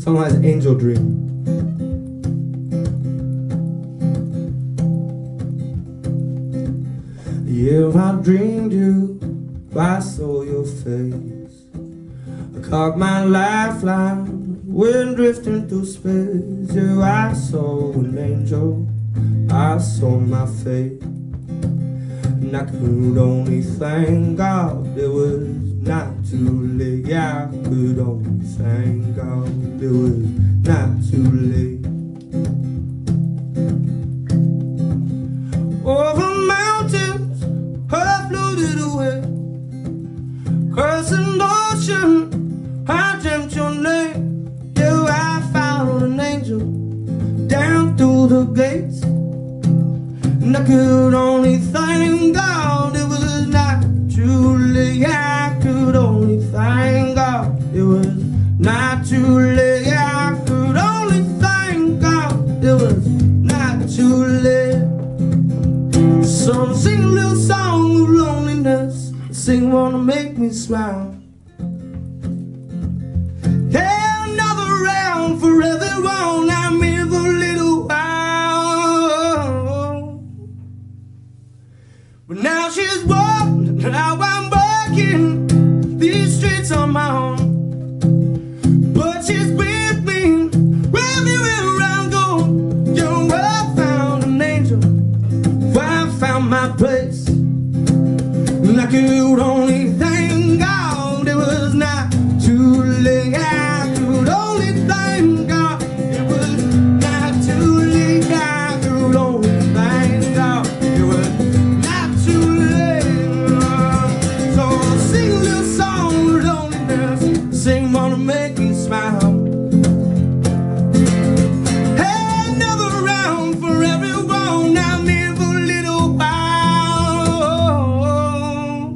song heißt Angel Dream. Yeah, I dreamed you, I saw your face. I caught my lifeline when drifting through space. Yeah, I saw an angel, I saw my fate. And I could only thank God it was not too late. Yeah, I could only thank God it was not too late. Over mountains, I floated away. Across an ocean, I dreamt your name. Yeah, I found an angel down through the gates. And I could only thank God it was not too late. I could only thank God it was not too late. I could only thank God it was not too late. So sing a little song of loneliness, sing wanna make me smile. Yeah, another round for everyone I'm here for a little while. But now she's walked, now I'm walking these streets on my own. But she's with me everywhere I go. Yo, I found an angel, I found my place. And I could only thank God it was not too late. I could only thank God it was not too late. I could only thank God it was not too late. So I'll sing a little song of loneliness, sing wanna make me smile. Hey, another round for everyone I'm here for a little while.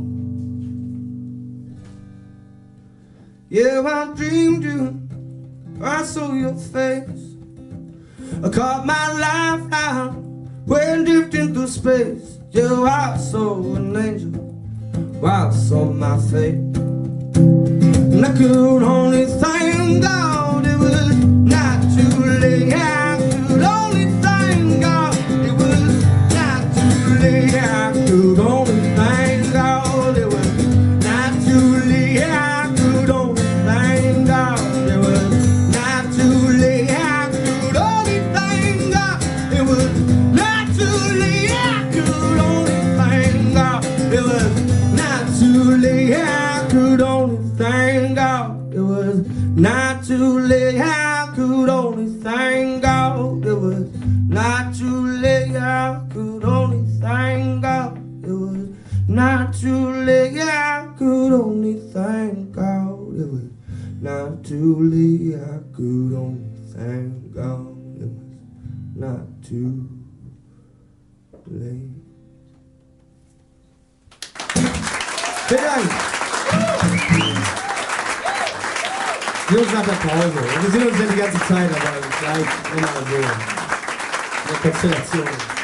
Yeah, I dreamed you, I saw your face. I caught my lifeline when drifting through space. Yeah, I saw an angel, I saw my fate. And I could only thank God it was not too late. I could only thank God it was not too late. I could only thank God it was not too late. I could only thank God it was not too late. I could only thank God it was not too late. I could only thank God it was not too late. I could only thank God it was not too late. I could only thank God it was not too late. I could only thank God it was not too late. I could only thank God it was not too late. I could only thank God it was not too late. Vielen Dank. Jungs, nach der Pause. Wir sehen uns ja die ganze Zeit, aber gleich immer so eine Konstellation.